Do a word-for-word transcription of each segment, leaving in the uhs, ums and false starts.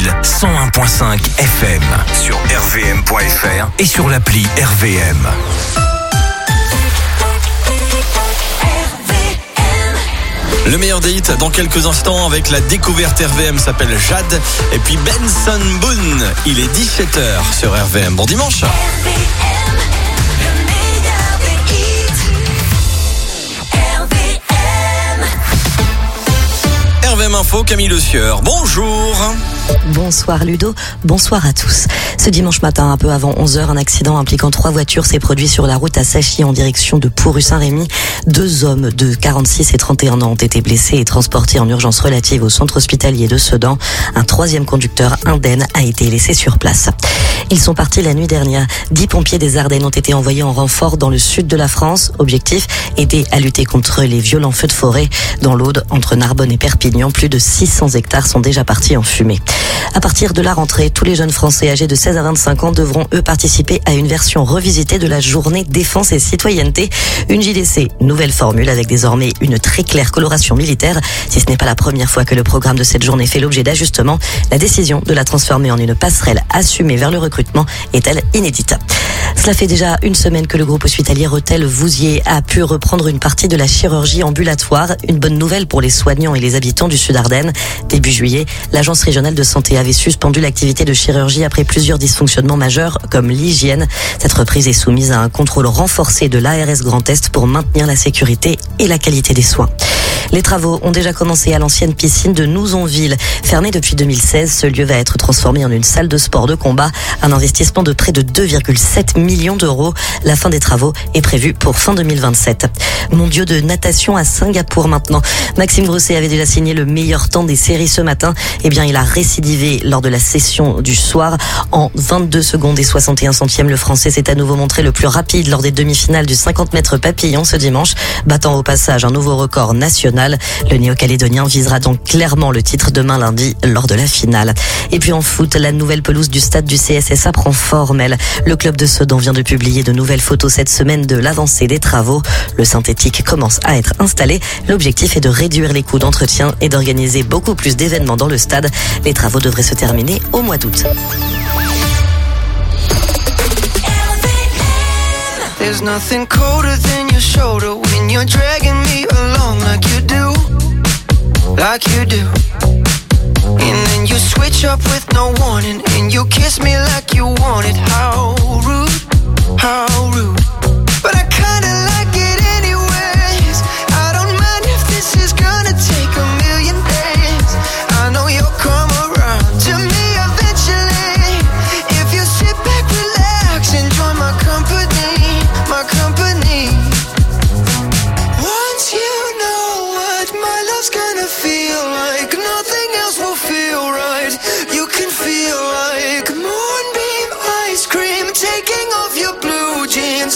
Lille, cent un virgule cinq F M, sur R V M point F R et sur l'appli R V M. Le meilleur des hits dans quelques instants avec la découverte R V M s'appelle Jade et puis Benson Boone. Il est dix-sept heures sur R V M. Bon dimanche. R V M Info, Camille Le Sieur. Bonjour. Bonsoir Ludo, bonsoir à tous. Ce dimanche matin, un peu avant onze heures, un accident impliquant trois voitures s'est produit sur la route à Sachy en direction de Pau-rue-Saint-Rémy. Deux hommes de quarante-six et trente et un ans ont été blessés et transportés en urgence relative au centre hospitalier de Sedan. Un troisième conducteur indemne a été laissé sur place. Ils sont partis la nuit dernière. Dix pompiers des Ardennes ont été envoyés en renfort dans le sud de la France. Objectif, aider à lutter contre les violents feux de forêt. Dans l'Aude, entre Narbonne et Perpignan, plus de six cents hectares sont déjà partis en fumée. À partir de la rentrée, tous les jeunes Français âgés de seize à vingt-cinq ans devront, eux, participer à une version revisitée de la journée défense et citoyenneté. Une J D C, nouvelle formule avec désormais une très claire coloration militaire. Si ce n'est pas la première fois que le programme de cette journée fait l'objet d'ajustements, la décision de la transformer en une passerelle assumée vers le recrutement est-elle inédite. Cela fait déjà une semaine que le groupe hospitalier Rethel-Vouziers a pu reprendre une partie de la chirurgie ambulatoire. Une bonne nouvelle pour les soignants et les habitants du Sud-Ardennes. Début juillet, l'agence régionale de santé avait suspendu l'activité de chirurgie après plusieurs dysfonctionnements majeurs comme l'hygiène. Cette reprise est soumise à un contrôle renforcé de l'A R S Grand Est pour maintenir la sécurité et la qualité des soins. Les travaux ont déjà commencé à l'ancienne piscine de Nouzonville. Fermée depuis deux mille seize, ce lieu va être transformé en une salle de sport de combat. Un investissement de près de deux virgule sept millions d'euros. La fin des travaux est prévue pour fin deux mille vingt-sept. Mondiaux de natation à Singapour maintenant. Maxime Grousset avait déjà signé le meilleur temps des séries ce matin. Eh bien, il a récidivé lors de la session du soir. En vingt-deux secondes et soixante et un centièmes, le Français s'est à nouveau montré le plus rapide lors des demi-finales du cinquante mètres papillon ce dimanche, battant au passage un nouveau record national. Le Néo-Calédonien visera donc clairement le titre demain lundi lors de la finale. Et puis en foot, la nouvelle pelouse du stade du C S S A prend forme. Elle. Le club de Sedan vient de publier de nouvelles photos cette semaine de l'avancée des travaux. Le synthétique commence à être installé. L'objectif est de réduire les coûts d'entretien et d'organiser beaucoup plus d'événements dans le stade. Les travaux devraient se terminer au mois d'août. There's nothing colder than your shoulder when you're dragging me along like you do, like you do. And then you switch up with no warning and you kiss me like you want it. How rude, how rude. But I kinda like it anyways. I don't mind if this is gonna take a million days. I know you'll come around to me eventually. If you sit back, relax, enjoy my company, my company. Once you know what my love's gonna feel like, nothing else will feel right. You can feel like moonbeam ice cream, taking off your blue jeans.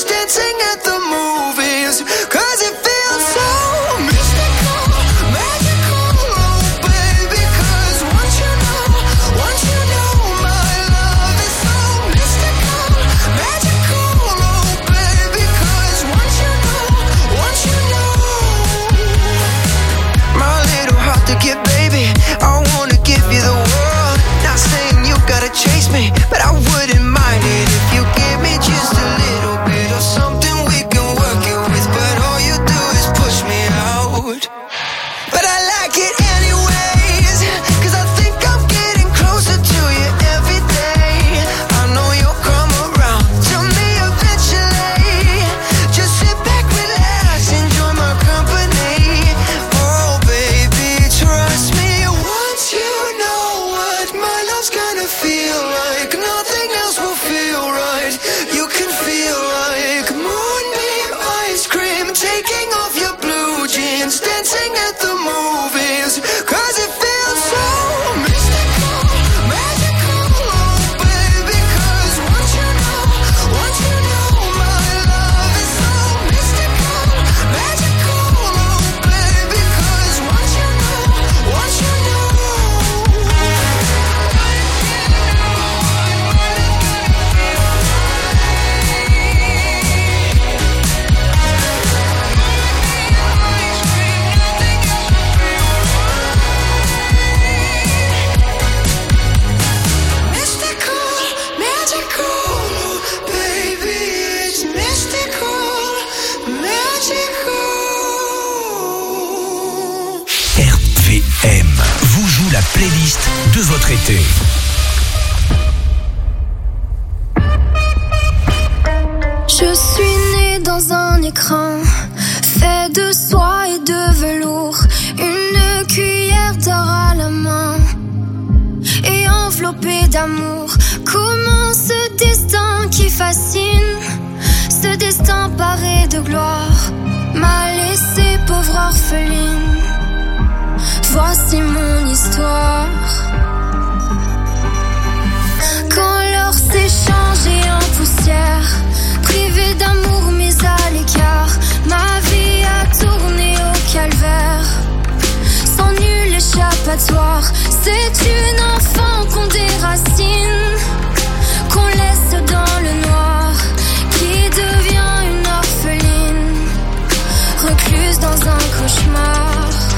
de votre été. Je suis née dans un écran fait de soie et de velours, une cuillère d'or à la main et enveloppée d'amour. Comment ce destin qui fascine, ce destin paré de gloire, m'a laissé pauvre orpheline. Voici mon histoire. Quand l'or s'est changé en poussière, privée d'amour mise à l'écart, ma vie a tourné au calvaire, sans nul échappatoire. C'est une enfant qu'on déracine, qu'on laisse dans le noir, qui devient une orpheline, recluse dans un cauchemar.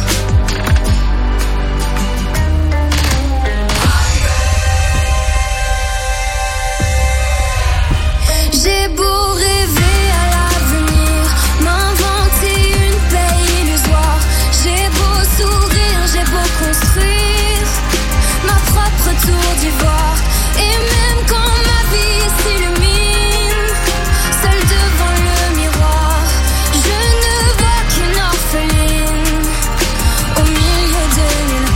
J'ai beau rêver à l'avenir, m'inventer une paix illusoire, j'ai beau sourire, j'ai beau construire ma propre tour d'ivoire, et même quand ma vie s'illumine, seule devant le miroir, je ne vois qu'une orpheline au milieu de nulle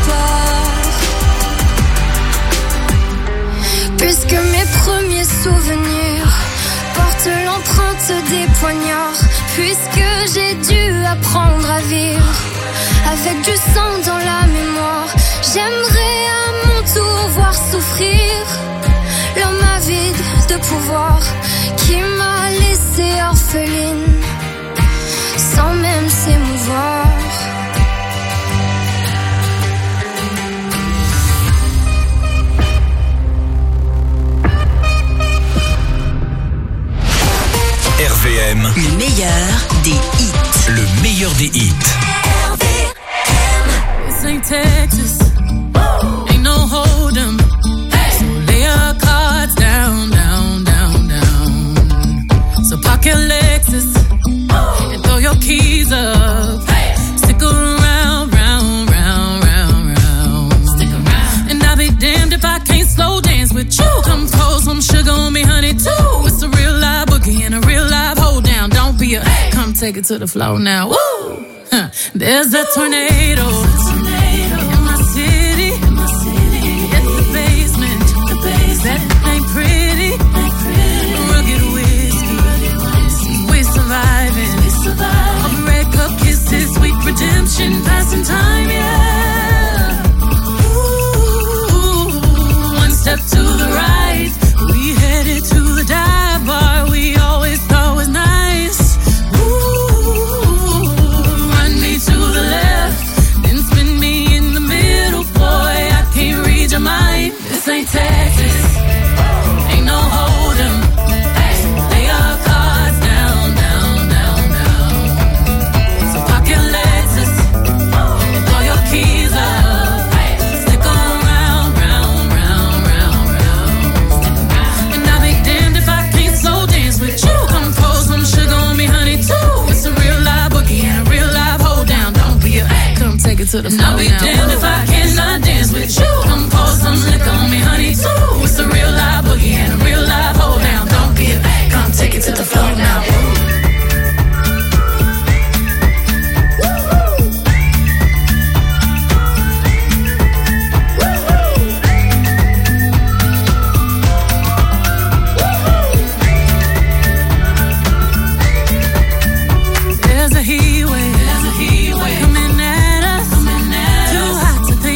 part. Puisque mes premiers souvenirs porte l'empreinte des poignards, puisque j'ai dû apprendre à vivre avec du sang dans la mémoire, j'aimerais à mon tour voir souffrir l'homme avide de pouvoir qui m'a laissé orpheline sans même s'émouvoir. R V M, le meilleur des hits. Le meilleur des hits. R V M. This ain't Texas, ain't no hold'em. So lay your cards down, down, down, down. So park your Lexus and throw your keys up. Stick around, round, round, round, round. Stick around. And I'll be damned if I can't slow dance with you. Come pour some sugar on me, honey, too. It's a real live boogie and a real live hold down. Don't be a hey. Come take it to the floor now. Woo! Huh. There's a tornado, tornado in my city. In my city. It's the basement. The basement. That ain't pretty. Ain't pretty. Rugged whiskey. Rugged whiskey. We're surviving. We survive. All red cup kisses, sweet redemption, passing time, yeah. Ooh, one step to the right. We headed to the dive bar we always thought was nice. Ooh, run me to the left, then spin me in the middle. Boy, I can't read your mind. This ain't Texas, ain't no hold'em. Lay your cards down, down, down, down. So park your Lexus and throw your keys up. Stick around, round, round, round, round. And I'll be damned if I can't slow dance with you. Come pour some sugar on me, honey, too. It's a real live boogie and a real live hold down. Don't be a come take it to the floor. I'll be damned if I cannot dance with you. Come pour some liquor on me, honey, too. It's a real live boogie and a real live hold down. Don't be a come take it to the floor now. There's a heat wave, there's a heat wave coming at us, coming at too us. Hot to think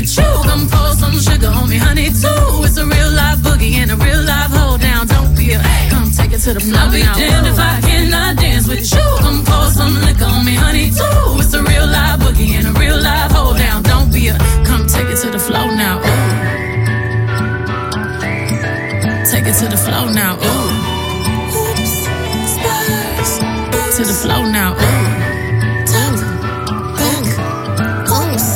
with you. Come pour some sugar on me, honey, too. It's a real live boogie and a real live hold down. Don't be a, come take it to the floor. I'll be damned if I cannot dance with you. Come pour some liquor on me, honey, too. It's a real live boogie and a real live hold down. Don't be a, come take it to the floor now. Ooh. Take it to the floor now. Ooh. Oops, Spurs. To the floor now. Ooh. Top, back, oops.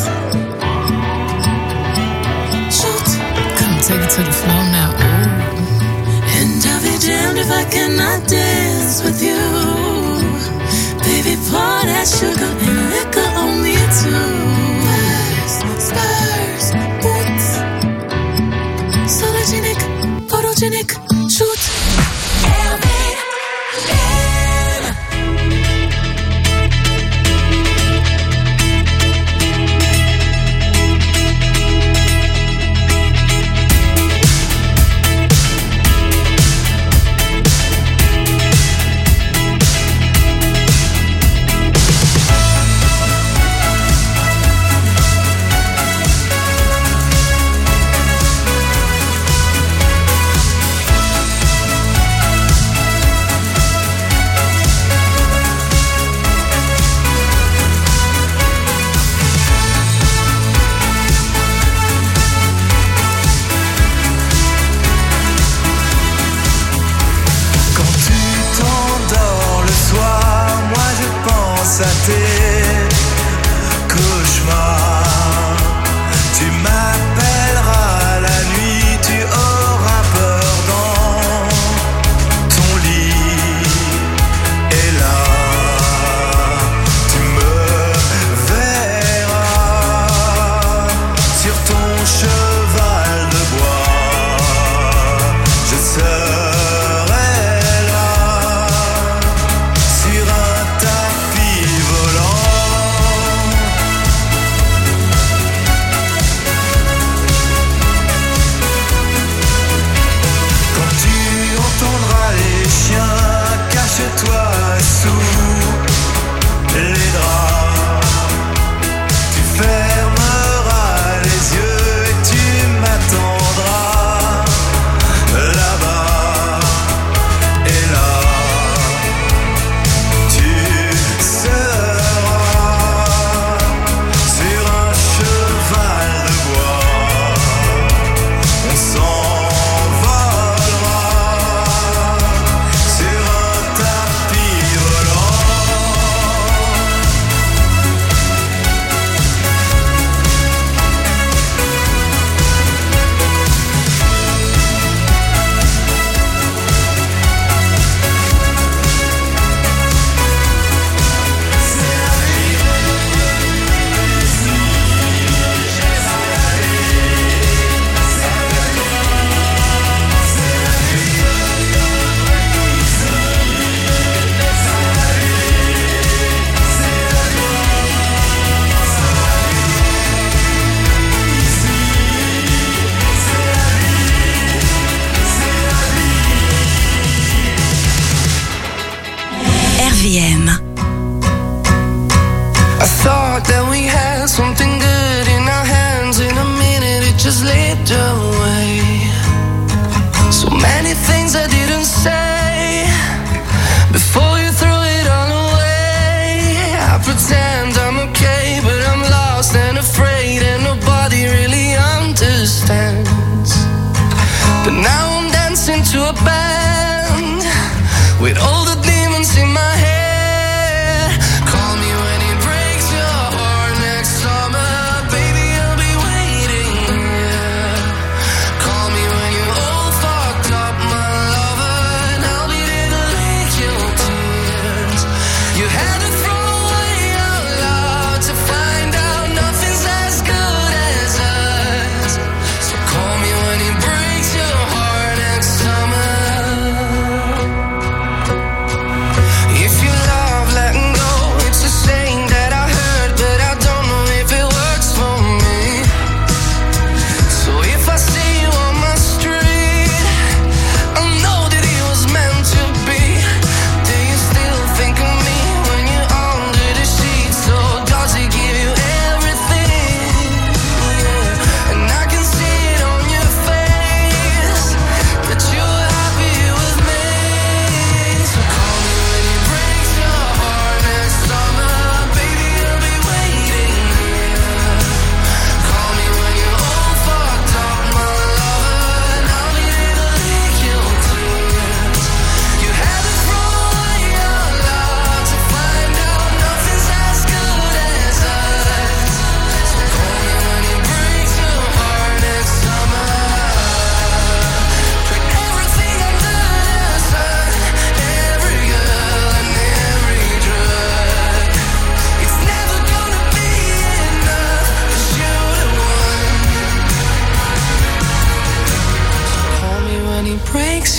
Shoot. Come take it to the floor now. Ooh. And I'll be damned if I cannot dance with you. Baby, pour that sugar and liquor on me too. Spurs, boots. Sologenic, photogenic, shoot. R V M.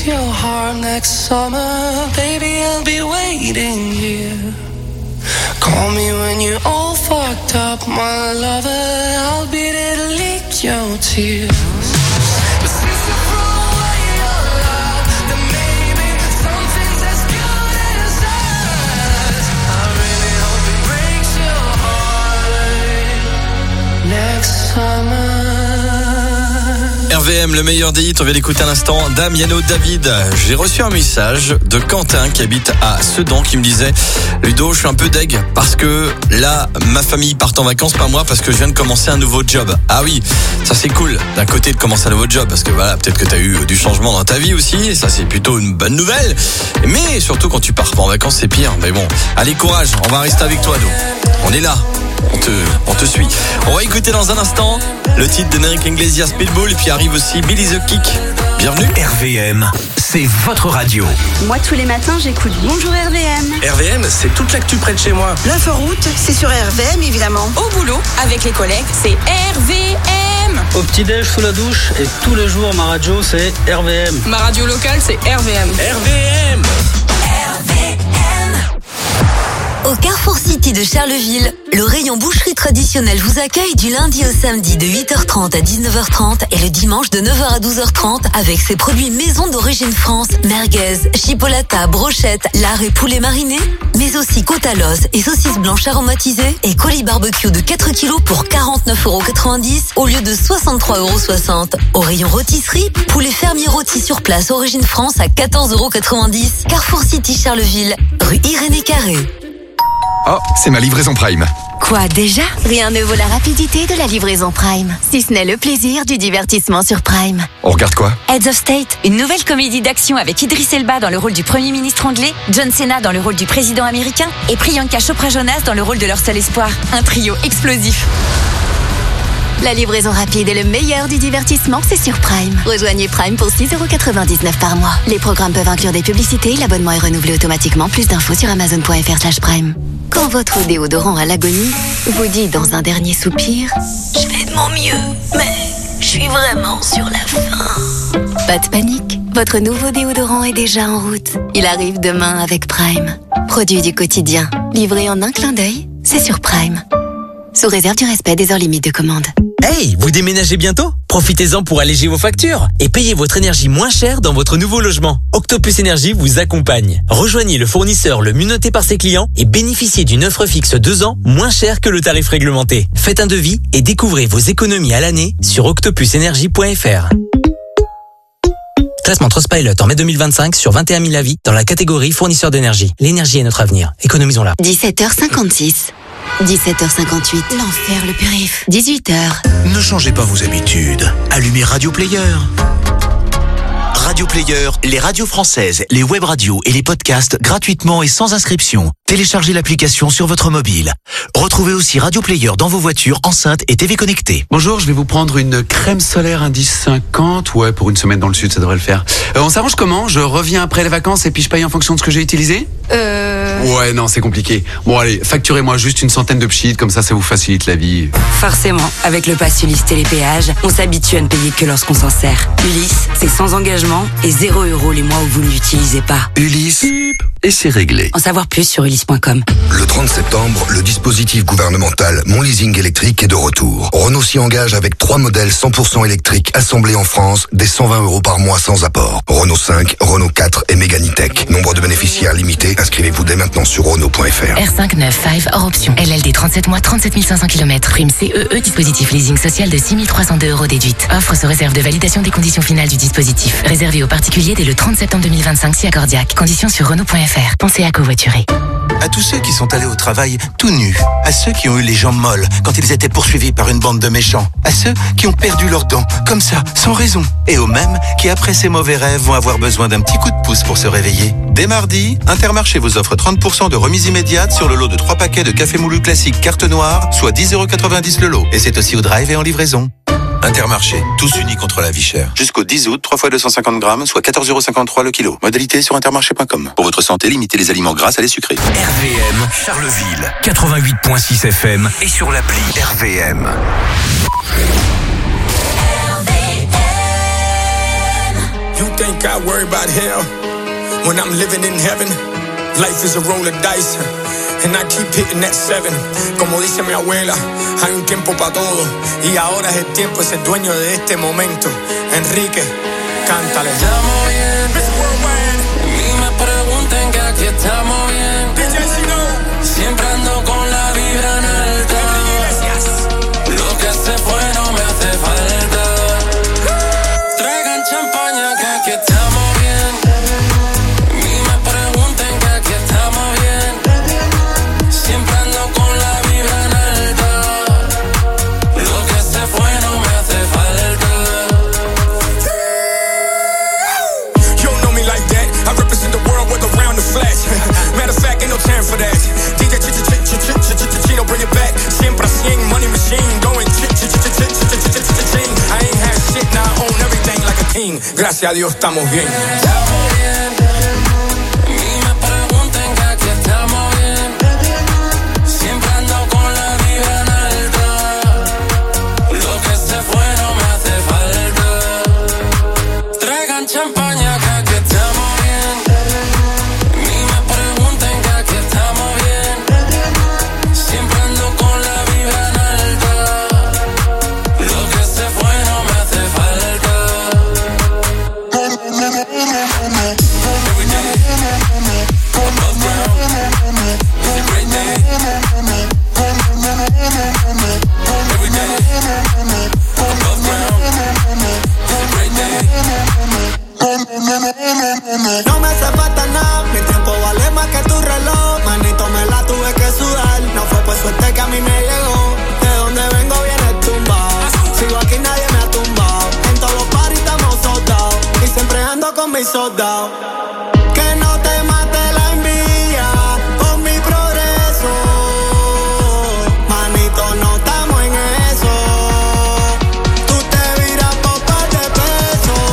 breaks your heart next summer, baby, I'll be waiting here. Call me when you're all fucked up, my lover, I'll be there to lick your tears. But since you threw away your love, then maybe something's as good as us. I really hope it breaks your heart next summer. R V M, le meilleur des hits, on vient d'écouter à l'instant Damiano David. J'ai reçu un message de Quentin qui habite à Sedan qui me disait: Ludo, je suis un peu deg parce que là, ma famille part en vacances, pas moi, parce que je viens de commencer un nouveau job. Ah oui, ça c'est cool d'un côté de commencer un nouveau job, parce que voilà, peut-être que tu as eu du changement dans ta vie aussi, et ça c'est plutôt une bonne nouvelle. Mais surtout quand tu pars pas en vacances, c'est pire. Mais bon, allez, courage, on va rester avec toi, nous. On est là. On te, on te suit. On va écouter dans un instant le titre d'Enrique Iglesias, Pitbull, et puis arrive aussi Billy the Kick. Bienvenue. R V M, c'est votre radio. Moi, tous les matins, j'écoute Bonjour R V M. R V M, c'est toute l'actu près de chez moi. L'inforoute, c'est sur R V M, évidemment. Au boulot, avec les collègues, c'est R V M. Au petit-déj, sous la douche, et tous les jours, ma radio, c'est R V M. Ma radio locale, c'est R V M. R V M. R V M. Au Carrefour City de Charleville, le rayon boucherie traditionnelle vous accueille du lundi au samedi de huit heures trente à dix-neuf heures trente et le dimanche de neuf heures à douze heures trente avec ses produits maison d'origine France, merguez, chipolata, brochette, lard et poulet mariné, mais aussi côte à l'os et saucisses blanches aromatisées et colis barbecue de quatre kilos pour quarante-neuf euros quatre-vingt-dix au lieu de soixante-trois euros soixante. Au rayon rôtisserie, poulet fermier rôti sur place origine France à quatorze euros quatre-vingt-dix. Carrefour City Charleville, rue Irénée Carré. Oh, c'est ma livraison Prime. Quoi déjà? Rien ne vaut la rapidité de la livraison Prime, si ce n'est le plaisir du divertissement sur Prime. On regarde quoi? Heads of State, une nouvelle comédie d'action avec Idris Elba dans le rôle du Premier ministre anglais, John Cena dans le rôle du président américain et Priyanka Chopra Jonas dans le rôle de leur seul espoir. Un trio explosif. La livraison rapide et le meilleur du divertissement, c'est sur Prime. Rejoignez Prime pour six euros quatre-vingt-dix-neuf par mois. Les programmes peuvent inclure des publicités, l'abonnement est renouvelé automatiquement. Plus d'infos sur amazon point f r slash prime. Quand votre déodorant à l'agonie vous dit dans un dernier soupir « Je fais de mon mieux, mais je suis vraiment sur la fin ». Pas de panique, votre nouveau déodorant est déjà en route. Il arrive demain avec Prime. Produit du quotidien, livré en un clin d'œil, c'est sur Prime. Sous réserve du respect des heures limites de commande. Hey, vous déménagez bientôt? Profitez-en pour alléger vos factures et payez votre énergie moins cher dans votre nouveau logement. Octopus Énergie vous accompagne. Rejoignez le fournisseur le mieux noté par ses clients et bénéficiez d'une offre fixe deux ans moins chère que le tarif réglementé. Faites un devis et découvrez vos économies à l'année sur octopus énergie point f r. Classement Trustpilot en mai deux mille vingt-cinq sur vingt et un mille avis dans la catégorie fournisseur d'énergie. L'énergie est notre avenir. Économisons-la. dix-sept heures cinquante-six. dix-sept heures cinquante-huit. L'enfer, le périph. dix-huit heures. Ne changez pas vos habitudes. Allumez Radio Player. Radio Player, les radios françaises, les web radios et les podcasts gratuitement et sans inscription. Téléchargez l'application sur votre mobile. Retrouvez aussi Radio Player dans vos voitures, enceintes et T V connectées. Bonjour, je vais vous prendre une crème solaire Indice cinquante. Ouais, pour une semaine dans le sud, ça devrait le faire. Euh, on s'arrange comment? Je reviens après les vacances et puis je paye en fonction de ce que j'ai utilisé? Euh... Ouais, non, c'est compliqué. Bon, allez, facturez-moi juste une centaine de pchits, comme ça, ça vous facilite la vie. Forcément, avec le pass Ulysse Télépéage, on s'habitue à ne payer que lorsqu'on s'en sert. Ulysse, c'est sans engagement et zéro euro les mois où vous ne l'utilisez pas. Ulysse, et c'est réglé. En savoir plus sur ulysse point com. Le trente septembre, le dispositif gouvernemental Mon Leasing électrique est de retour. Renault s'y engage avec trois modèles cent pour cent électriques assemblés en France, dès cent vingt euros par mois sans apport. Renault cinq, Renault quatre et Mégane E-Tech. Nombre de bénéficiaires limité. Inscrivez-vous dès maintenant sur Renault point f r. R cinq neuf cinq hors option. L L D trente-sept mois, trente-sept mille cinq cents kilomètres. Prime C E E, dispositif leasing social de six mille trois cent deux euros déduite. Offre sous réserve de validation des conditions finales du dispositif. Réservé aux particuliers dès le trente septembre deux mille vingt-cinq si accordiaque. Conditions sur Renault point f r. Pensez à covoiturer. À tous ceux qui sont allés au travail tout nus, à ceux qui ont eu les jambes molles quand ils étaient poursuivis par une bande de méchants, à ceux qui ont perdu leurs dents, comme ça, sans raison, et aux mêmes qui, après ces mauvais rêves, vont avoir besoin d'un petit coup de pouce pour se réveiller. Dès mardi, Intermarché vous offre trente pour cent de remise immédiate sur le lot de trois paquets de café moulu classique carte noire, soit dix euros quatre-vingt-dix le lot. Et c'est aussi au drive et en livraison. Intermarché, tous unis contre la vie chère. Jusqu'au dix août, trois fois deux cent cinquante grammes, soit quatorze euros cinquante-trois le kilo. Modalité sur intermarché point com. Pour votre santé, limitez les aliments gras à les sucrés. R V M Charleville, quatre-vingt-huit virgule six F M et sur l'appli R V M. You think I worry about hell when I'm living in heaven? Life is a roll of dice, and I keep hitting that seven. Como dice mi abuela, hay un tiempo para todo, y ahora es el tiempo de ser dueño de este momento. Enrique, cántale. Estamos bien, ni me pregunten que aquí estamos bien. Siempre ando con la vibra en alta. Lo que se fue no me hace falta. Traigan champaña que aquí estamos bien. Ni me pregunten que aquí estamos bien. Siempre ando con la vibra en alta. Lo que se fue no me hace falta. You don't know me like that. I represent the world with around the flash. Matter of fact, ain't no time for that. D J Chino, bring it back. Siempre cien, money machine, going ch-ch-ch-ch-ch-ch-ch-ch-ch-ch-ch-ch. I ain't had shit, now I own everything like a king. Gracias a Dios estamos bien. Estamos bien. Ni me pregunten que aquí estamos bien. Siempre ando con la vibra en alta. Lo que se fue no me hace falta. Traigan champaña que aquí estamos bien. Ni me pregunten que aquí estamos bien. Siempre ando con la vibra en alta. Lo que se fue no me hace falta. Every day, above ground. It's a great day. Every day, above ground. It's a great day. No me hace falta nada, mi tiempo vale más que tu reloj. Manito, me la tuve que sudar. No fue por suerte que a mí me llegó. De donde vengo viene tumbado. Sigo aquí, nadie me ha tumbado. En todos los paris estamos soldados. Y siempre ando con mis soldados. Que no te mate la envidia por mi progreso. Manito, no estamos en eso. Tú te viras por par de pesos.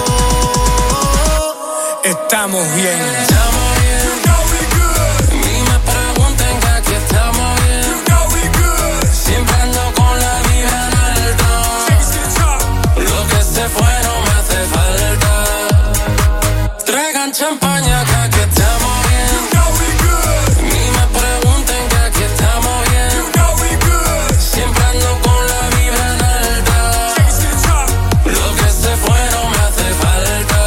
Estamos bien. Estamos bien. Ni me pregunten que aquí estamos bien. Siempre ando con la vibra en alta. Lo que se fue no me hace falta. Traigan champaña que aquí estamos bien. Ni me pregunten que aquí estamos bien. Siempre ando con la vibra en alta. Lo que se fue no me hace falta.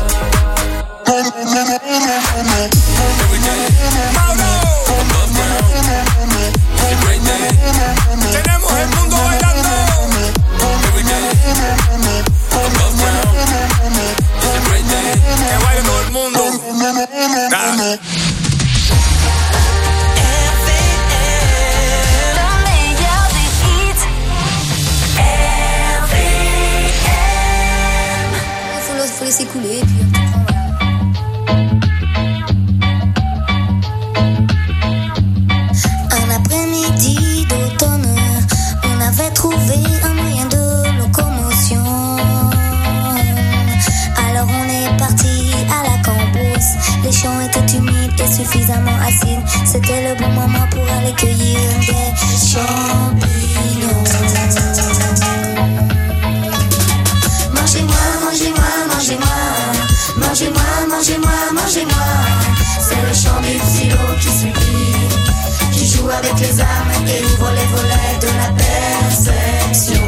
Every day, above ground. It's a great day. Tenemos el mundo bailando. Every day, above ground. It's a great day. Que baile todo el mundo. Ah. Faut, le- faut laisser couler et puis on voilà. Un après-midi d'automne, on avait trouvé un moyen de locomotion. Alors on est parti à la cambrousse. Les champs étaient humides et suffisamment acides. C'était le bon moment pour aller cueillir des champignons. Mangez-moi, mangez-moi, mangez-moi. Mangez-moi, mangez-moi, mangez-moi. C'est le chant du psylo qui supplie, qui joue avec les âmes et ouvre les volets de la perception.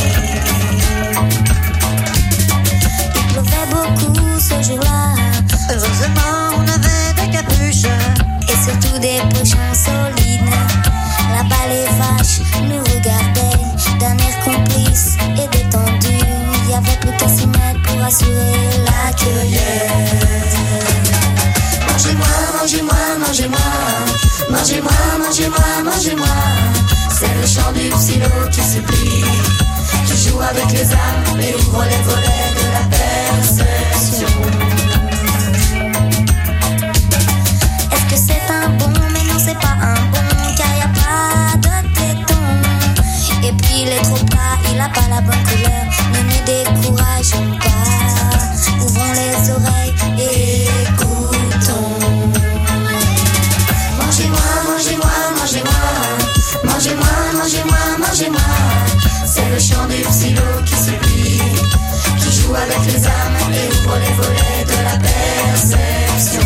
Il pleuvait beaucoup ce jour-là. Heureusement, on avait des capuches et surtout des pochons solides. Là-bas, les vaches nous regardaient d'un air complice et détendu. Il y avait plus qu'à s'y mettre pour assurer la cueillette. Mangez-moi, mangez-moi, mangez-moi. Mangez-moi, mangez-moi, mangez-moi. C'est le chant du psylo qui supplie, qui joue avec les âmes et ouvre les volets de la perception. Est-ce que c'est un bon? Mais non, c'est pas un bon, car y a pas de téton. Et puis il est trop plat, il a pas la bonne couleur. Ne nous décourageons pas, ouvrons les oreilles et écoutons. Mangez-moi, mangez-moi, mangez-moi. Mangez-moi, mangez-moi, mangez-moi. C'est le chant du psylo qui supplie, qui joue avec les âmes et ouvre les volets la perception.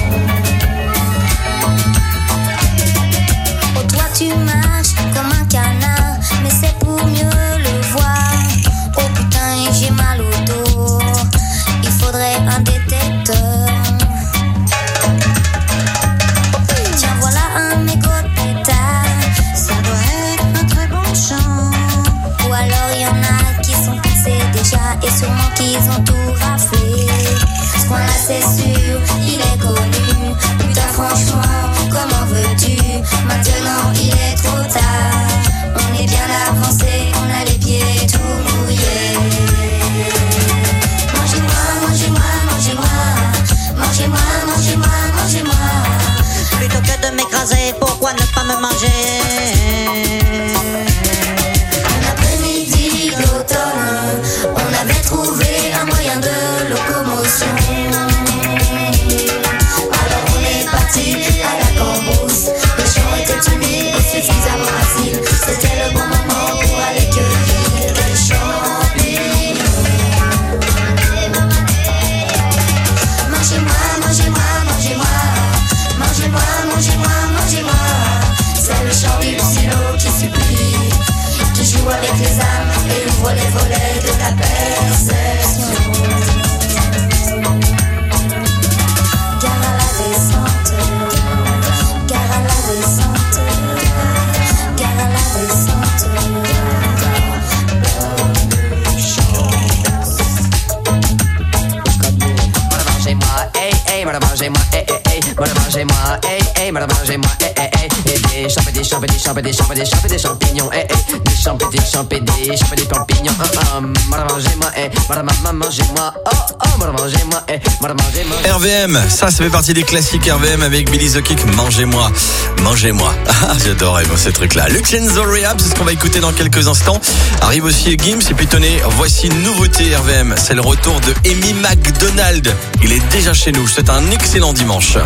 Oh, toi tu marches comme un canard, mais c'est pour mieux le voir. Oh putain, j'ai mal au dos, il faudrait un détecteur. Tiens, voilà un mégot de pétard, ça doit être un très bon chant. Ou alors il y en a qui sont passés déjà et sûrement qu'ils ont tout raflé. Ce coin-là c'est sûr, il est connu. Putain franchement, comment veux-tu? Maintenant il est trop tard. On est bien avancé, on a les pieds tout mouillés. Mangez-moi, mangez-moi, mangez-moi. Mangez-moi, mangez-moi, mangez-moi. Plutôt que de m'écraser, pourquoi ne pas me manger? Un après-midi d'automne, on avait trouvé un moyen de locomotion. Alors on est parti à la cambrousse. Le champ était humide et suffisamment facile. C'était le bon moment pour aller cueillir les champignons. Mangez-moi, mangez-moi, mangez-moi. Mangez-moi, mangez-moi, mangez-moi. C'est le chant du silo qui supplie, qui joue avec les âmes et ouvre les volets de la perception. Gare à la descente, gare à la descente, gare à la descente. Mangez-moi, hey, hey, mangez-moi, hey, hey, hey, mangez-moi, hey, hey, mangez-moi, hey, hey, hey, et des champs, des champs, des champs, des champs, des champs, des champignons, hey, hey, des champs, des champs, des champs, des champignons, hum, hum, mangez-moi, hey, mangez-moi, oh, oh, mangez-moi, hey, mangez-moi. R V M, ça, ça fait partie des classiques R V M avec Billy the Kick. Mangez-moi, mangez-moi. Ah, j'adore moi, ces trucs-là. Lucenzo Rehab, c'est ce qu'on va écouter dans quelques instants. Arrive aussi Gims et puis tenez, voici une nouveauté R V M. C'est le retour de Amy McDonald. Il est déjà chez nous. C'est un excellent dimanche.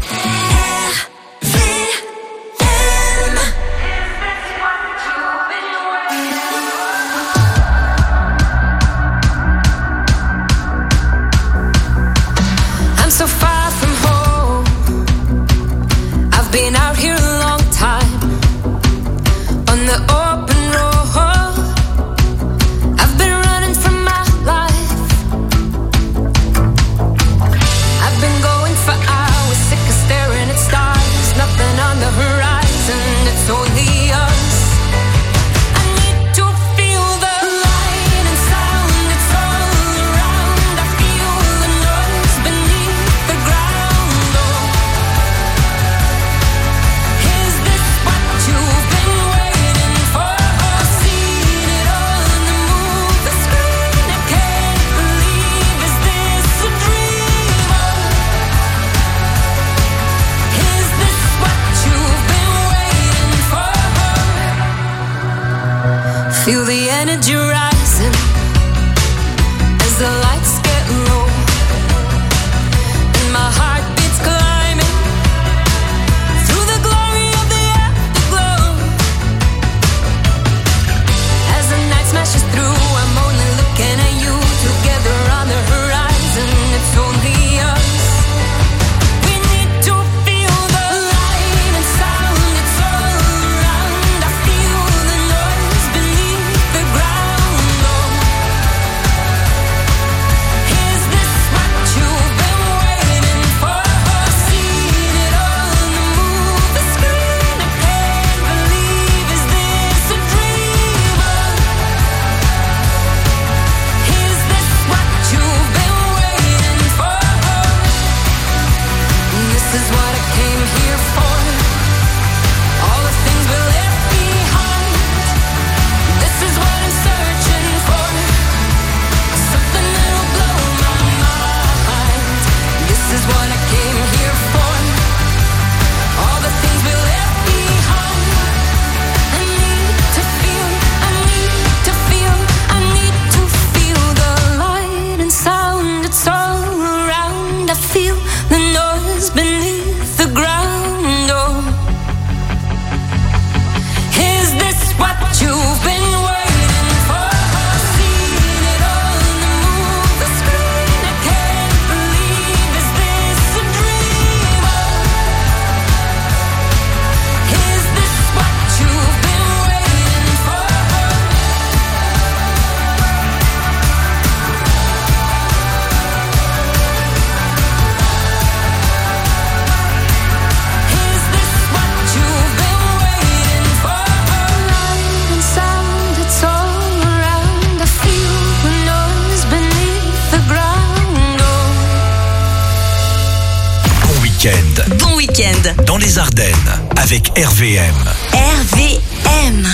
I'm so far from home. I've been out here a long time on the open road. I've been running from my life. I've been going for hours, sick of staring at stars. Nothing on the horizon, it's only us. I need to feel the light and sound, it's all around. I feel the noise beneath the ground. Oh, is this what you've been waiting for? Seen it on the movie screen. I can't believe, is this a dream? Is this what you've been waiting for? Feel the energy rising as the lights get low, and my heart beats climbing through the glory of the afterglow. As the night smashes through, I'm only looking at you. Together on the horizon, it's only us. We need to feel the light and sound, it's all around. I feel the noise beneath the ground. Oh, week-end. Bon week-end. Dans les Ardennes, avec R V M. R V M.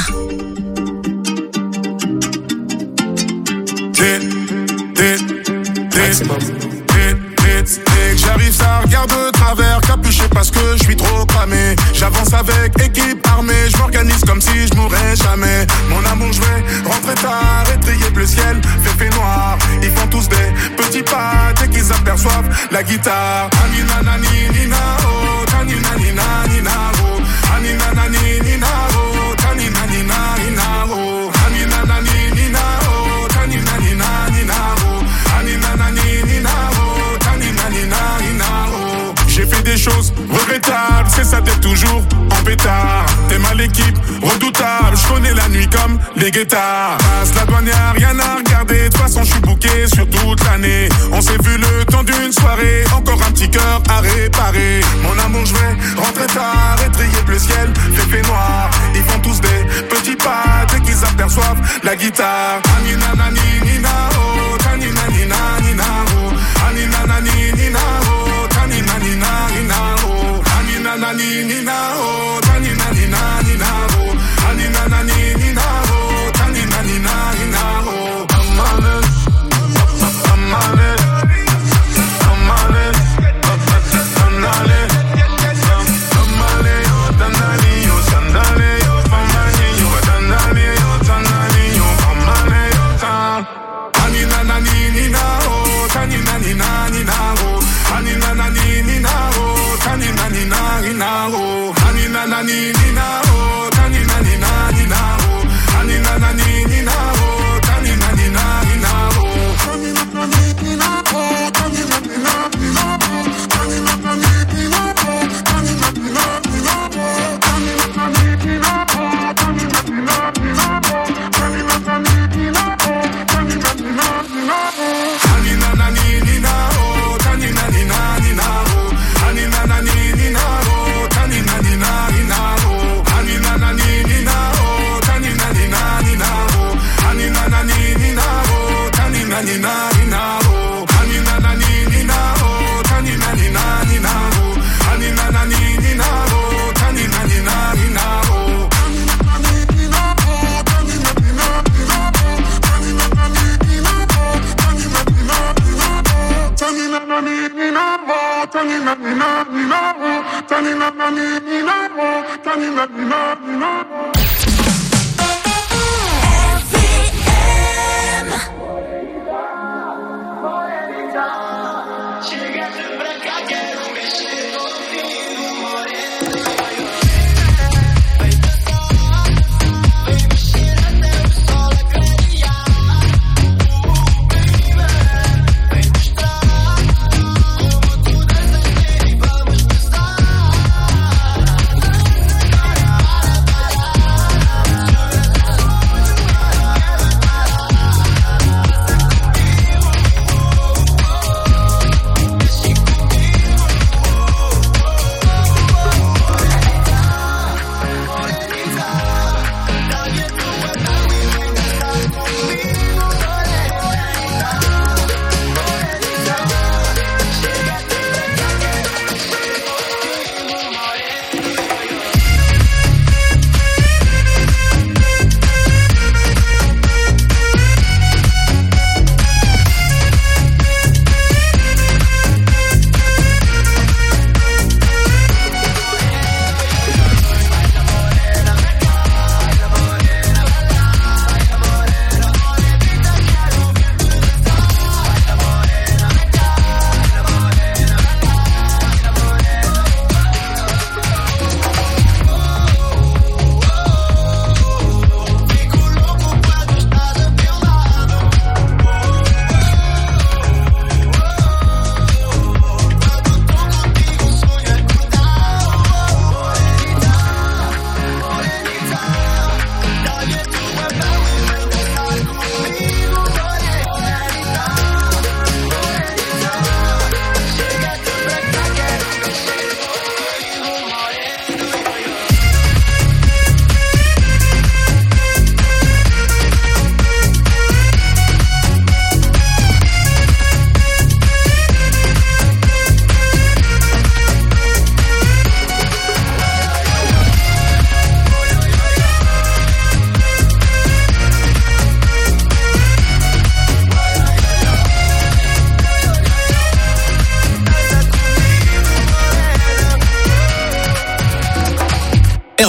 J'arrive, ça regarde de travers, capuché parce que je suis trop cramé. J'avance avec équipe armée, je m'organise comme si je mourrais jamais. Mon amour, je vais rentrer tard, étrier le ciel, fait fait noir. Ils font tous des petits pas dès qu'ils aperçoivent la guitare. Anina nani nina oh, tanina nina nina oh, anina nani nina oh, tanina nina nina oh, anina nani nina oh, tanina nina nina oh, anina nani nina oh, tanina nina nina oh. J'ai fait des choses regrettables, c'est ça d'être toujours en pétard. T'es mal l'équipe, redoutable, je connais la nuit comme les guettards. Passe la douane, y'a rien à regarder, de toute façon je suis booké sur toute l'année. On s'est vu le temps d'une soirée, encore un petit cœur à réparer. Mon amour, je vais rentrer tard, étrier le ciel, fait fait noir. Ils font tous des petits pas dès qu'ils aperçoivent la guitare. Anina nani nina oh, tanina nina nina oh, anina nani nina oh, tanina nina nina oh, anina nani nina oh, tanina nina nina oh, anina nani nina oh, tanina nina nina oh. I'm honest, I'm honest, I'm honest, I'm honest, I'm honest, oh tanali, oh sandale, oh famani, oh tanali, oh tanali, oh famani, oh tan. Anina nani nina oh, tanina nina nina oh, anina nani nina oh, tanina nina nina oh, anina nani nina oh, tanina nina nina oh, anina nani nina oh, tanina nina nina oh, tanina nani nina oh, tanina nina nina oh, tanina nani nina oh, tanina nina nina oh, tanina nani nina oh, tanina nina nina oh, tanina nani nina oh, tanina nina nina oh, anina nani nina oh, tanina nina nina oh, anina nani nina oh, tanina nina nina oh, anina nani nina oh, tanina nina nina oh, anina nani nina oh, tanina nina nina oh, anina nani nina oh, tanina nina nina oh, anina nani nina oh, tanina nina nina oh, anina nani nina oh, tanina nina nina oh, anina nani nina oh, tanina nina nina oh, tanina nani nina oh, tanina nina nina oh, tanina nani nina oh, tanina nina nina oh.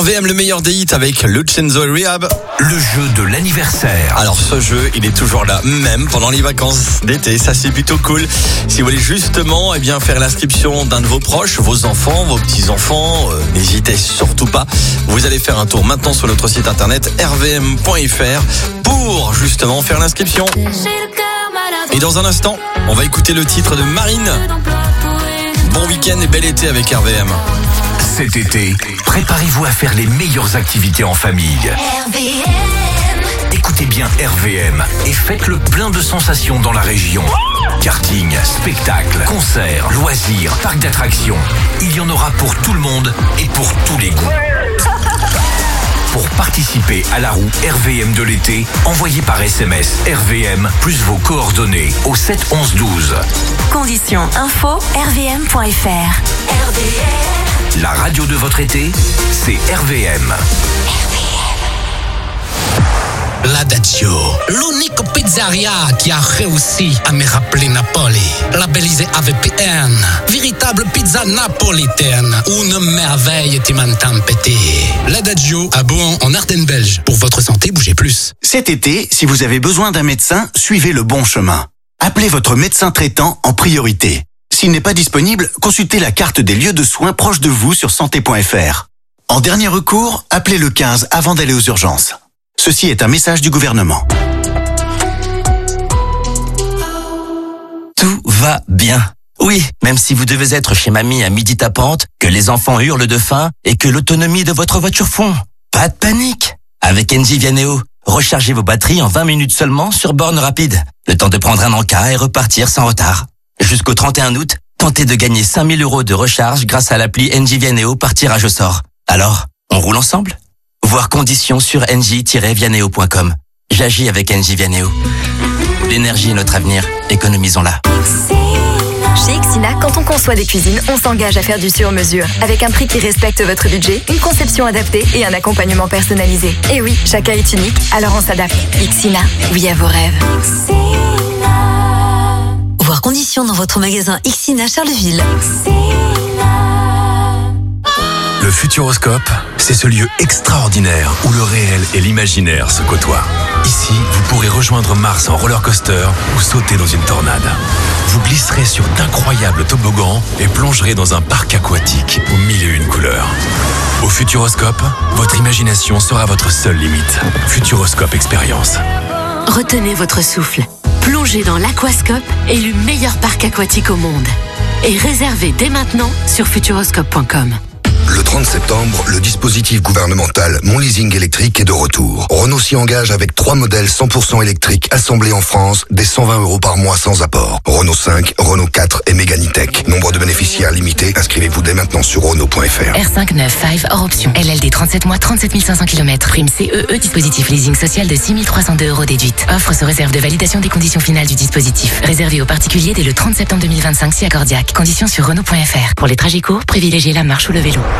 V M, le meilleur des hits avec Lucenzo et Rehab. Le jeu de l'anniversaire. Alors ce jeu, il est toujours là, même pendant les vacances d'été. Ça, c'est plutôt cool. Si vous voulez justement, eh bien, faire l'inscription d'un de vos proches, vos enfants, vos petits-enfants, euh, n'hésitez surtout pas. Vous allez faire un tour maintenant sur notre site internet r v m point f r pour justement faire l'inscription. Et dans un instant, on va écouter le titre de Marine. Bon week-end et bel été avec R V M. Cet été, préparez-vous à faire les meilleures activités en famille. R V M. Écoutez bien R V M et faites le plein de sensations dans la région. Karting, spectacles, concerts, loisirs, parcs d'attractions. Il y en aura pour tout le monde et pour tous les goûts. Pour participer à la roue R V M de l'été, envoyez par S M S R V M plus vos coordonnées au sept onze douze. Conditions info r v m point f r. R V M. La radio de votre été, c'est R V M. L'Adagio, l'unique pizzeria qui a réussi à me rappeler Napoli. Labellisée A V P N, véritable pizza napolitaine, une merveille tu m'entends péter. L'Adagio à Bohan en Ardennes belge. Pour votre santé, bougez plus. Cet été, si vous avez besoin d'un médecin, suivez le bon chemin. Appelez votre médecin traitant en priorité. S'il n'est pas disponible, consultez la carte des lieux de soins proches de vous sur santé point f r. En dernier recours, appelez le quinze avant d'aller aux urgences. Ceci est un message du gouvernement. Tout va bien. Oui, même si vous devez être chez mamie à midi tapante, que les enfants hurlent de faim et que l'autonomie de votre voiture fond. Pas de panique. Avec Engie Vianeo, rechargez vos batteries en vingt minutes seulement sur borne rapide. Le temps de prendre un encas et repartir sans retard. Jusqu'au trente et un août, tentez de gagner cinq mille euros de recharge grâce à l'appli Engie Vianeo par tirage au sort. Alors, on roule ensemble ? Voir conditions sur engie tiret vianeo point com. J'agis avec Engie Vianeo. L'énergie est notre avenir, économisons-la. Chez Ixina, quand on conçoit des cuisines, on s'engage à faire du sur-mesure, avec un prix qui respecte votre budget, une conception adaptée et un accompagnement personnalisé. Et oui, chacun est unique, alors on s'adapte. Ixina, oui à vos rêves. Voir conditions dans votre magasin Ixina Charleville. Le Futuroscope, c'est ce lieu extraordinaire où le réel et l'imaginaire se côtoient. Ici, vous pourrez rejoindre Mars en roller coaster ou sauter dans une tornade. Vous glisserez sur d'incroyables toboggans et plongerez dans un parc aquatique aux mille et une couleurs. Au Futuroscope, votre imagination sera votre seule limite. Futuroscope Expérience. Retenez votre souffle. Plongez dans l'Aquascope, élu meilleur parc aquatique au monde. Et réservez dès maintenant sur futuroscope point com. Le trente septembre, le dispositif gouvernemental Mon Leasing électrique est de retour. Renault s'y engage avec trois modèles cent pour cent électriques assemblés en France, dès cent vingt euros par mois sans apport. Renault cinq, Renault quatre et Mégane E-Tech. Nombre de bénéficiaires limité. Inscrivez-vous dès maintenant sur Renault point f r. R cinq neuf cinq hors option. L L D trente-sept mois, trente-sept mille cinq cents kilomètres. Prime C E E, dispositif leasing social de six mille trois cent deux euros déduite. Offre sous réserve de validation des conditions finales du dispositif. Réservé aux particuliers dès le trente septembre deux mille vingt-cinq si accordiaque. Conditions sur Renault point f r. Pour les trajets courts, privilégiez la marche ou le vélo.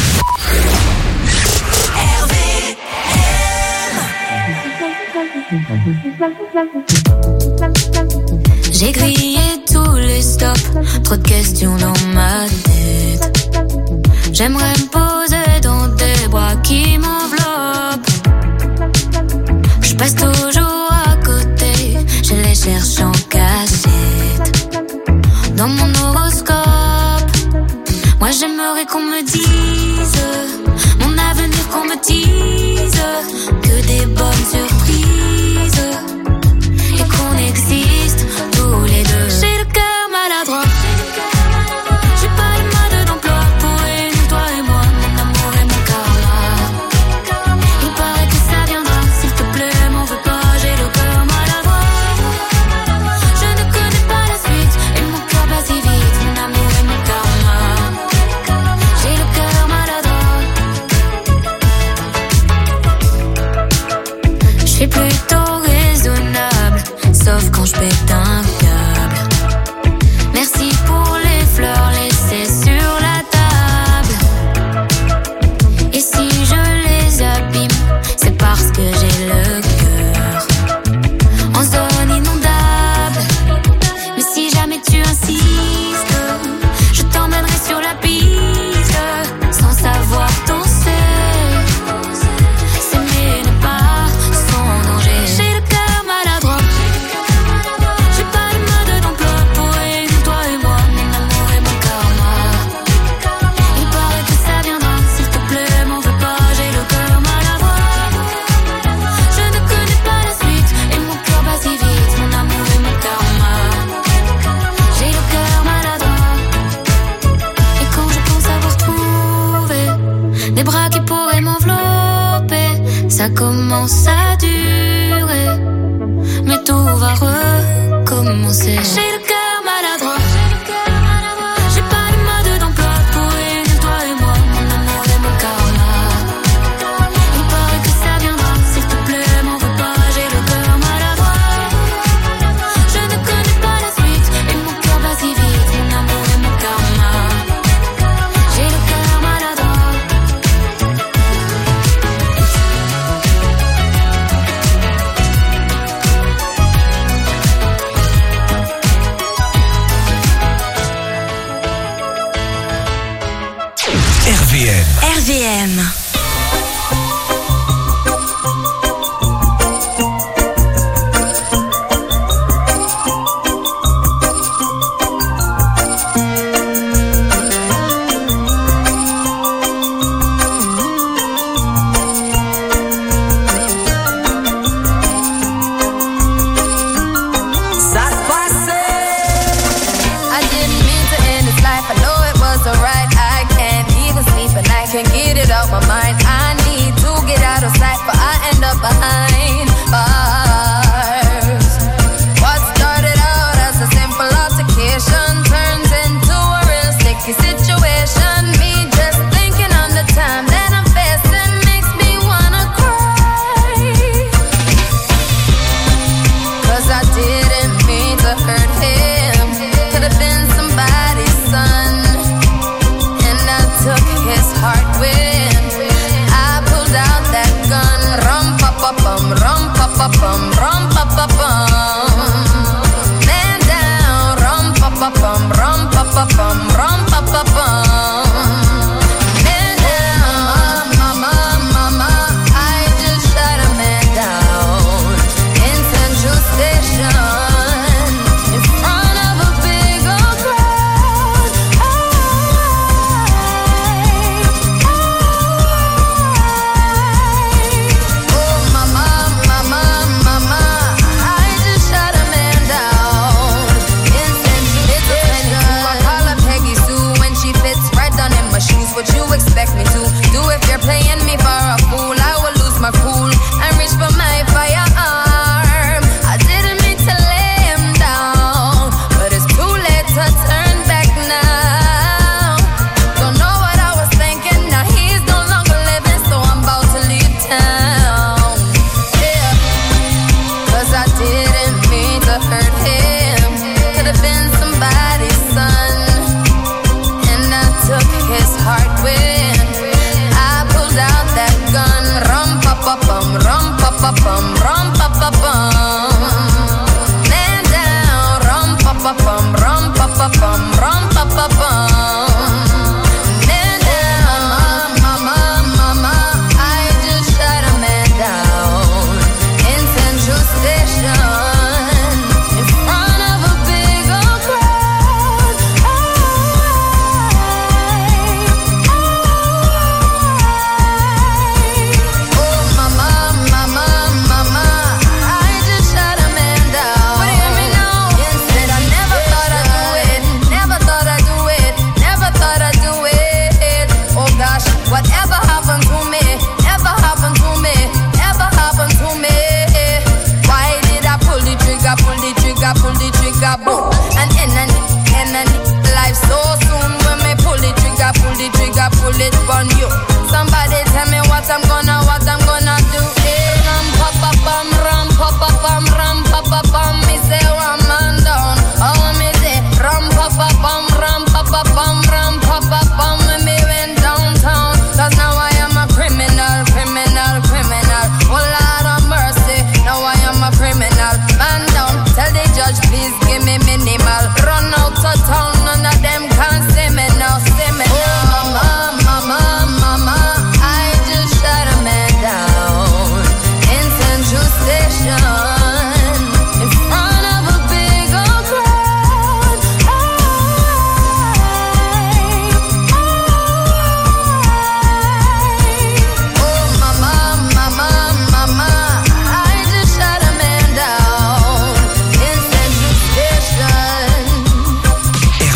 J'ai grillé tous les stops, trop de questions dans ma tête. J'aimerais me poser dans des bras qui m'enveloppent. Je passe toujours à côté, je les cherche en cachette. Dans mon horoscope, moi j'aimerais qu'on me dise mon avenir, qu'on me dise que des bonnes surprises et qu'on existe tous les deux. J'ai le cœur maladroit, j'ai pas le mode d'emploi pour une, toi et moi, mon amour et mon karma. Il paraît que ça viendra, s'il te plaît, m'en veux pas. ça commence à durer, mais tout va recommencer. J'ai le cœur maladroit, j'ai pas de mode d'emploi pour réunir toi et moi, mon amour et mon karma. Il paraît que ça viendra, s'il te plaît, m'en veux pas, j'ai le cœur maladroit. Je ne connais pas la suite, et mon cœur bat si vite, mon amour et mon karma. J'ai le cœur maladroit. R V M. R V M. Ça se passait. I didn't mean to end this life. I know it was alright. I can't even sleep and I can't get it out my mind. I need to get out of sight, but I end up behind bars. What started out as a simple altercation turns into a real sticky situation. Me just thinking on the time that I'm facing makes me wanna cry. Cause I didn't mean to hurt him. Could have been somebody's son. And I took his heart when I pulled out that gun. Rum pa pa bum, rum pa pa bum, rum pa pa bum. Man down, rum pa pa bum, rum pa pa bum, rum pa pa bum. Man down, mama, mama, I just shot a man down in Central Station in front of a big old crowd. Oh, mama, mama, mama, I just shot a man down in Central Station. I call her Peggy Sue when she fits right down in my shoes. What you expect me to do if you're playing me for a fool? I will lose my cool and reach for my firearm. I didn't mean to lay him down, but it's too late to turn back now. Don't know what I was thinking, now he's no longer living, so I'm about to leave town. Yeah, cause I didn't mean to hurt him. Could have been somebody's son. And I took his heart when I pulled out that gun. Rum pa pa bum, rum pa pa bum, rum pa pa bum. Man down, rum pa pa bum, rum pa pa bum, rum pa pa bum. Man down, mama, mama, I just shot a man down in Central Station in front of a big old crowd. Oh, mama, mama, mama, I just shot a man down. But hear me now. Instead, I never thought I'd do it. Never thought I'd do it. Never thought I'd do it. Oh gosh, whatever happened to me? Ever happened to me? Ever happened to me? Why did I pull the trigger, pull the trigger, pull the trigger, boom? And end and end and life so soon. When me pull the trigger, pull the trigger, pull it on you. Somebody tell me what I'm gonna, what I'm gonna do. Hey, rum pa pa bum, rum pa pa bum, rum pa pa bum. Me say one man down. Oh me say rum pa pa bum, rum pa pa bum, rum pa pa bum. When me went downtown, cause now I am a criminal, criminal, criminal. Oh Lord of mercy, now I am a criminal. Man down, tell the judge please give me minimal. Run out of town, none of them can see me now, see me now. Oh mama, mama, mama, I just shot a man down in Central Station in front of a big old crowd. Oh mama, mama, mama, I just shot a man down in Central Station.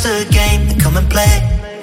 just a game, then come and play.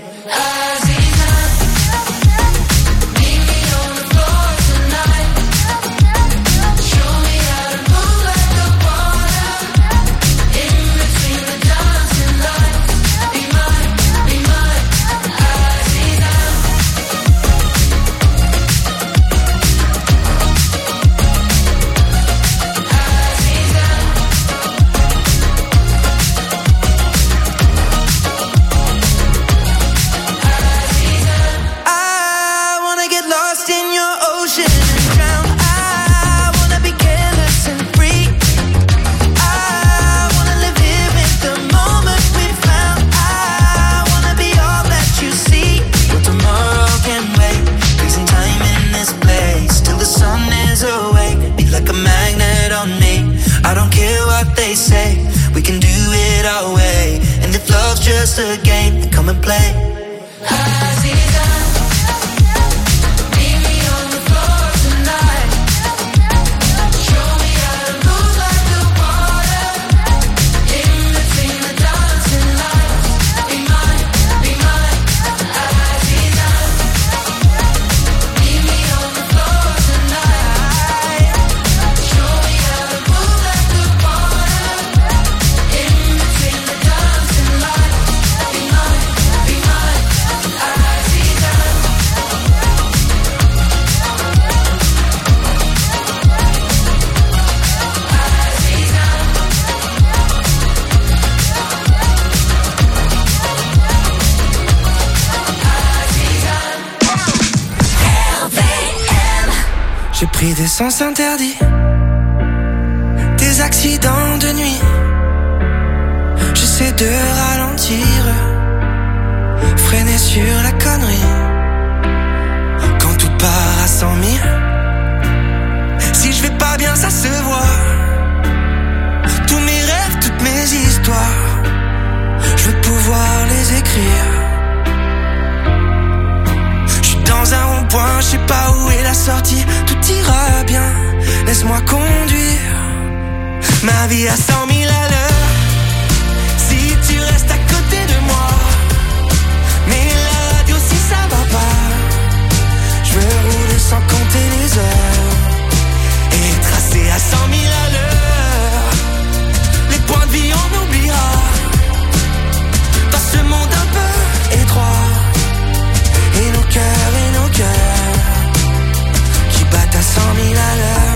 They say we can do it our way, and if love's just a game, then come and play. J'ai pris des sens interdits, des accidents de nuit. J'essaie de ralentir, freiner sur la connerie. Quand tout part à cent mille, si je vais pas bien ça se voit. Tous mes rêves, toutes mes histoires, je veux pouvoir les écrire. Dans un rond-point, je sais pas où est la sortie. Tout ira bien, laisse-moi conduire. Ma vie à cent mille à l'heure. Si tu restes à côté de moi. Mais la radio si ça va pas. Je veux rouler sans compter les heures. Et tracer à cent mille à l'heure. Les points de vie on oubliera. Dans ce monde un peu étroit. Et nos cœurs, et nos cœurs qui battent à cent mille à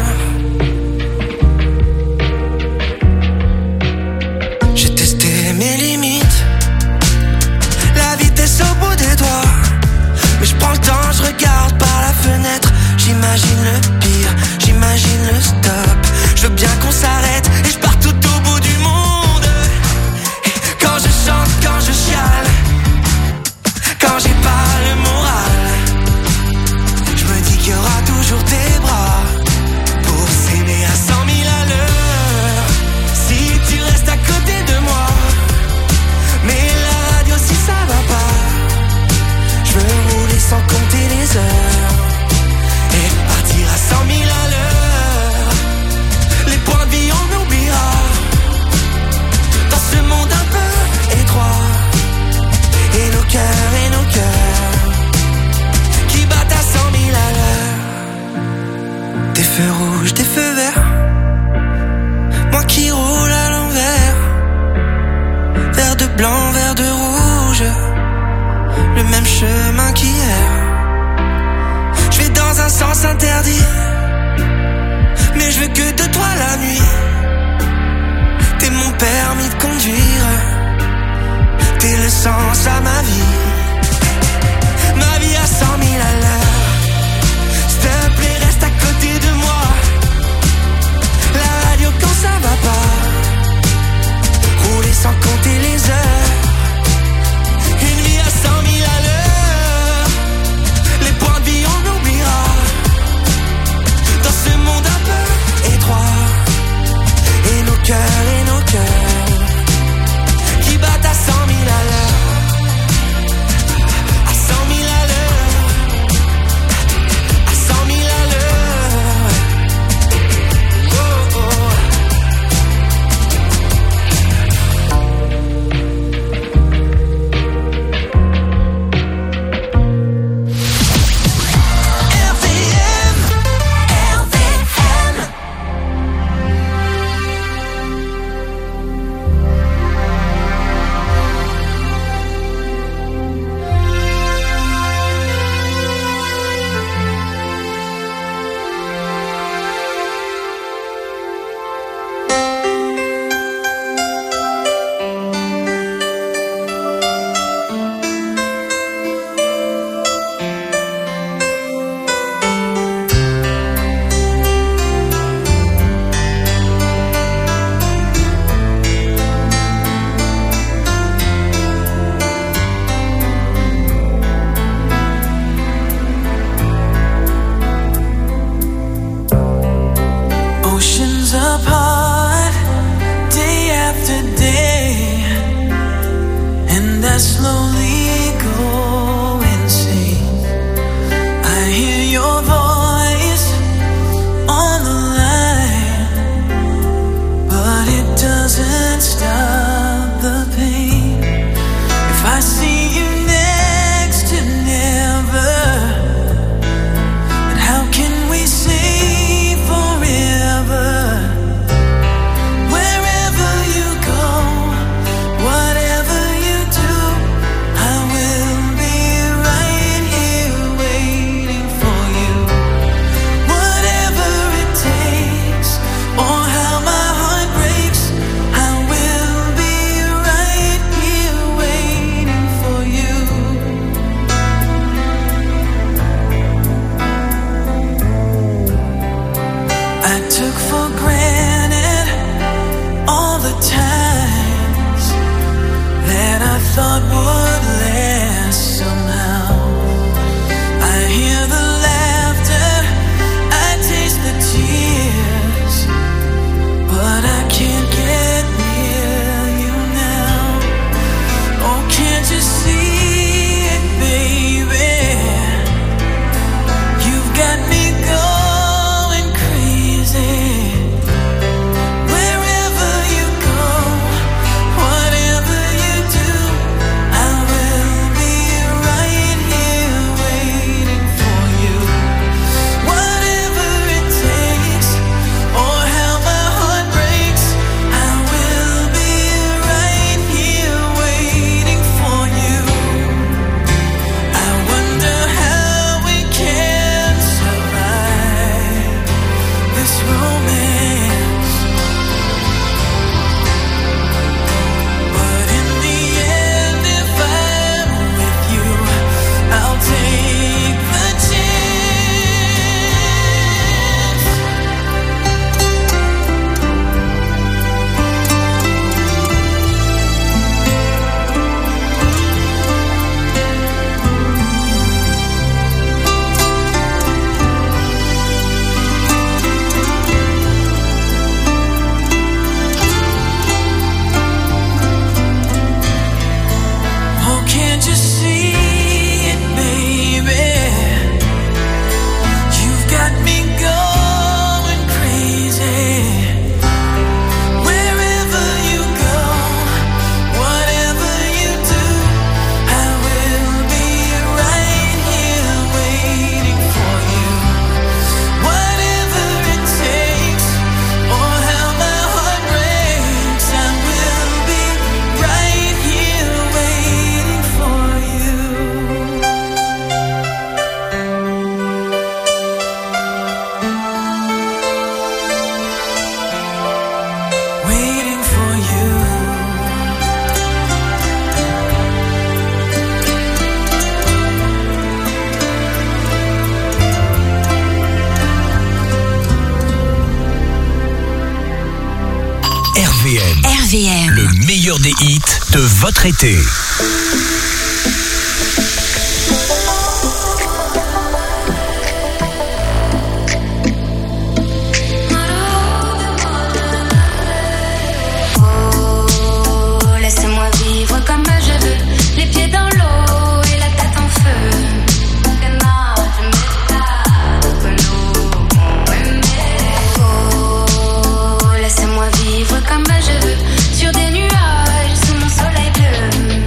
l'heure. J'ai testé mes limites, la vitesse au bout des doigts. Mais je prends le temps, je regarde par la fenêtre. J'imagine le pire, j'imagine le stop. Je veux bien qu'on s'arrête et je pars tout au bout du monde. Et quand je chante, quand je chiale, quand j'ai pas le moral, je me dis qu'il y aura toujours tes bras pour s'aimer à cent mille à l'heure. Si tu restes à côté de moi, mais la radio si ça va pas, je veux rouler sans compter les heures et partir à cent mille à l'heure. Les points de vie on oubliera dans ce monde un peu étroit. Et nos cœurs, et nos cœurs qui battent à cent mille à l'heure. Des feux rouges, des feux verts, moi qui roule à l'envers. Vert de blanc, vert de rouge, le même chemin qu'hier. Je vais dans un sens interdit, mais je veux que de toi la nuit. T'es mon permis de conduire, t'es le sens à ma vie. Ma vie à cent mille à l'heure. S'il te plaît reste à côté de moi. La radio quand ça va pas, rouler sans compter les heures. Une vie à cent mille à l'heure. Les points de vie on oubliera dans ce monde un peu étroit. Et nos cœurs, et nos cœurs thought would last somehow. I hear the laughter, I taste the tears, but I can't get near you now. Oh, can't you see it, baby? You've got me going crazy. Wherever you go, whatever you do, I will be right here waiting for you. Whatever it takes, or how my heart breaks, I will be right here waiting for you. I wonder how we can survive this romance. But in the end, if I'm with you, I'll take the chance. Oh, can't you see it, baby? You've got me going crazy. Wherever you go, whatever you do, I will be right here waiting for you. Whatever it takes, or how my heart breaks, I will be right here waiting for you. Waiting for you. R V M. R V M. Le meilleur des hits de votre été. Oh, laissez-moi vivre comme je veux, les pieds dans l'eau et la tête en feu. Oh, laissez-moi vivre comme je veux, sur des nuages sous mon soleil bleu.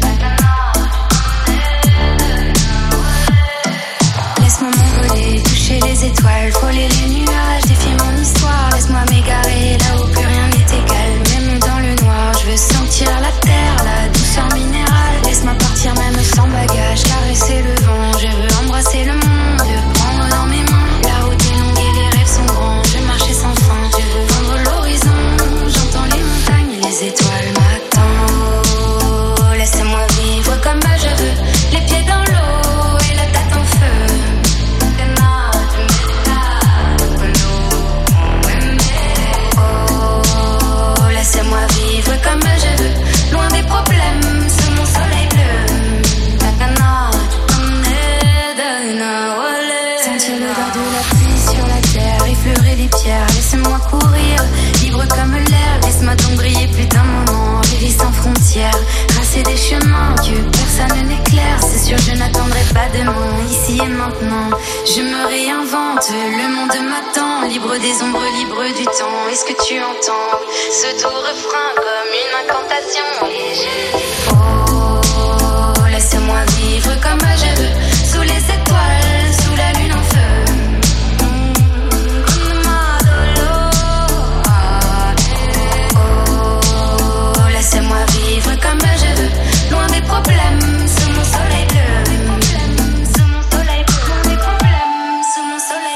Laisse-moi m'envoler, toucher les étoiles, frôler les nuages, défier mon histoire. Laisse-moi m'égarer là où plus rien n'est égal, même dans le noir. Je veux sentir la terre, la douceur minérale. Laisse-moi partir même sans bagage, caresser le vent. Je veux embrasser le monde, te prendre dans mes mains. La route est longue et les rêves sont grands. Je veux marcher sans fin, je veux vendre l'horizon. J'entends les montagnes et les étoiles m'attendent. Oh, laissez-moi vivre comme je veux, les pieds dans l'eau et la tête en feu. Oh, laissez-moi vivre comme je veux, loin des problèmes, sous mon soleil bleu. Sentir l'odeur de la pluie sur la terre, effleurer les pierres, laissez-moi courir, libre comme l'air. Laisse-moi donc briller plus d'un moment, vivre sans frontières, tracer des chemins que personne n'éclaire. C'est sûr, je n'attendrai pas demain, ici et maintenant. Je me réinvente, le monde m'attend, libre des ombres, libre du temps. Est-ce que tu entends ce doux refrain comme une incantation? Et je dis oh, laissez-moi vivre comme je veux, sous les étoiles, sous la lune en feu. Oh, laissez-moi vivre comme je veux, loin des problèmes, sous mon soleil bleu. Sous mon soleil bleu, loin des problèmes, sous mon soleil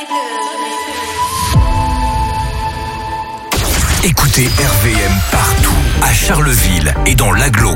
bleu. Écoutez R V M partout, à Charleville et dans l'agglo.